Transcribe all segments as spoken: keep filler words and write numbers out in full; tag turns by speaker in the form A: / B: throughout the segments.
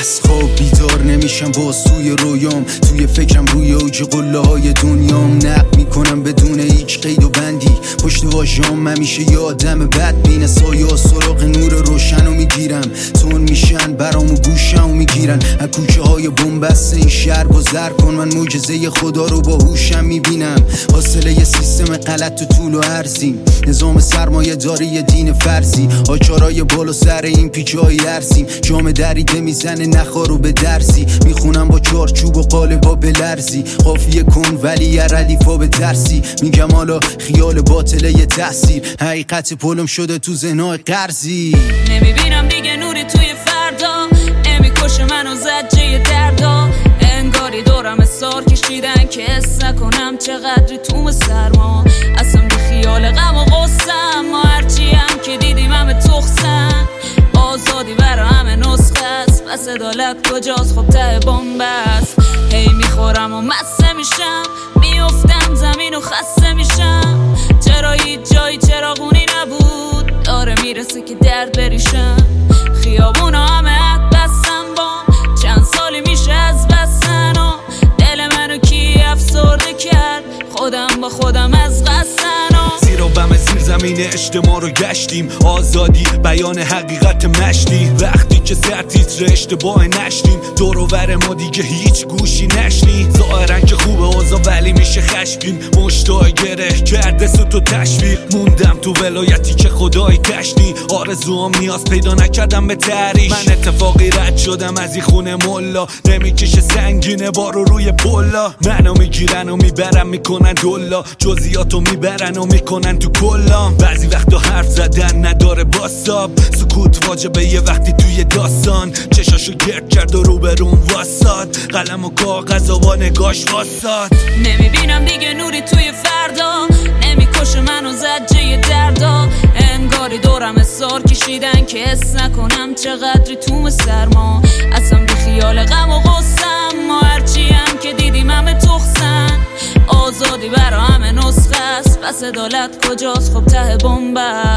A: از خواب بیدار نمیشم، باز توی رویام، توی فکرم روی اوج قله های دنیام. نق میکنم بدون هیچ قید و بندی، پشت واژه‌ام همیشه یه آدم بدبین. سایه سراغ نور روشنو میگیرم، تون میشن برام و گوشمو میگیرن. از کوچه های بنبست این شهر گذر کن، من معجزه خدا رو با هوشم میبینم. حاصله یه سیستم غلط تو طول و عرضیم، نظام سرمایه داری دین فرضی. آچارای بالا سر این پیچای ارسیم، جام دریده میزنه نخارو به درسی. میخونم با چارچوب و قالبا به لرزی، قافیه کن ولی ردیفا به درسی. میگم حالا خیال باطله یه تحصیل، حقیقت پلم شده تو ذهنای قرضی.
B: نمیبینم دیگه نوری توی فردا، نمیکشه منو زجه دردا. انگاری دورم سار کشیدن که حس نکنم چقدری توم سرما. اصلا بی خیال غم و غصم، ما هرچی هم که دیدیم همه تخصن. آزادی برا همه نسخه است، پس عدالت کجاست؟ خب ته بنبست. هی میخورم و مسته میشم، میافتم زمین و خسته میشم. چرا هیچ جایی چراغونی نبود؟ داره میرسه که درد بریشم. خیابونا همه حد بستن بام، چند سالی میشه از بستن و دل منو کی افسرده کرد؟ خودم با خودم از قصدن و
C: زیر و بم زیر زمین اجتماع رو گشتیم. آزادی بیان حقیقت مشتی، وقتی که سر تیتر اشتباه نشتیم. دور و ور ما دیگه هیچ گوشی نشنی. ظاهرن که خوبه اوضاع ولی میشه خشمگین. مشتای گره کرده سوت و تشویق، موندم تو ولایتی که خدای تشنی. آرزوام نیاز پیدا نکردم به تعریش، من اتفاقی رد شدم از این خونه ملا. نمیکشه سنگینه بارو روی پلا، منو میگیرن و میبرن میکنن دلا. جزئیاتو میبرن و میکنن تو کلام. بعضی وقتا حرف زدن نداره باساب، سکوت واجبه یه وقتی توی داستان. چشاشو گرد کرد و روبرون واساد، قلم و کاغذ و با نگاش واساد.
B: نمیبینم دیگه نوری توی فردا، نمیکشه منو زجه دردا. انگاری دورم سار کشیدن که حس نکنم چقدری توم سرما. اصلا بی خیال غم و غصم، ما هرچی هم که دیدیم همه تخصن. آزادی برا همه نسخه است، پس عدالت کجاست؟ خب ته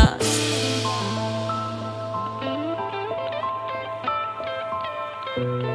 B: بنبست.